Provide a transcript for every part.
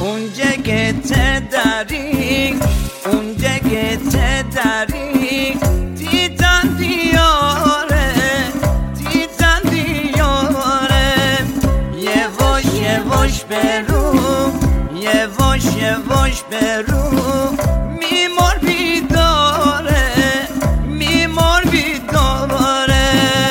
اونجا که تداری اونجا که تداری دیدن دیاره دیدن دیاره یه واش برو یه واش برو میمار بیداره میمار بیداره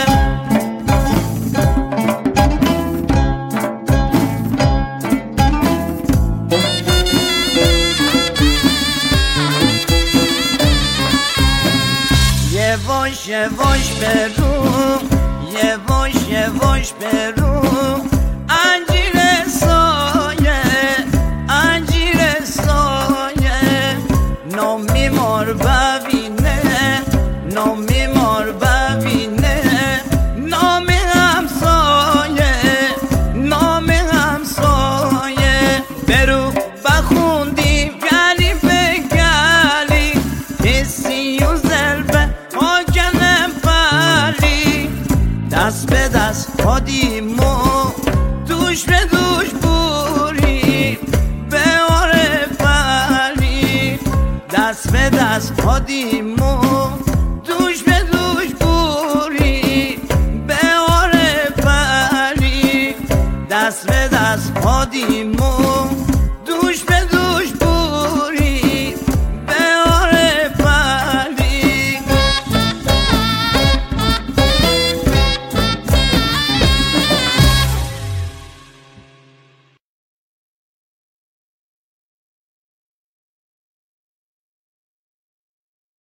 یه واش برو یه واش برو انجیر سایه انجیر سایه نامی مار ببینه نامی مار ببینه نام همسایه نام همسایه برو بخوندی گلی به گلی حسی و ضربه آگنه بلی دست به دست پادیمو دوش به دوش بوری به آره بلی دست به دست پادیمو دوش به دوش بوری به آره بلی دست به دست پادیمو دوش به دوش بوری به آره بلی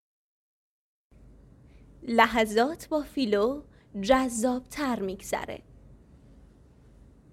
لحظات با فیلو جذاب‌تر می‌گذره.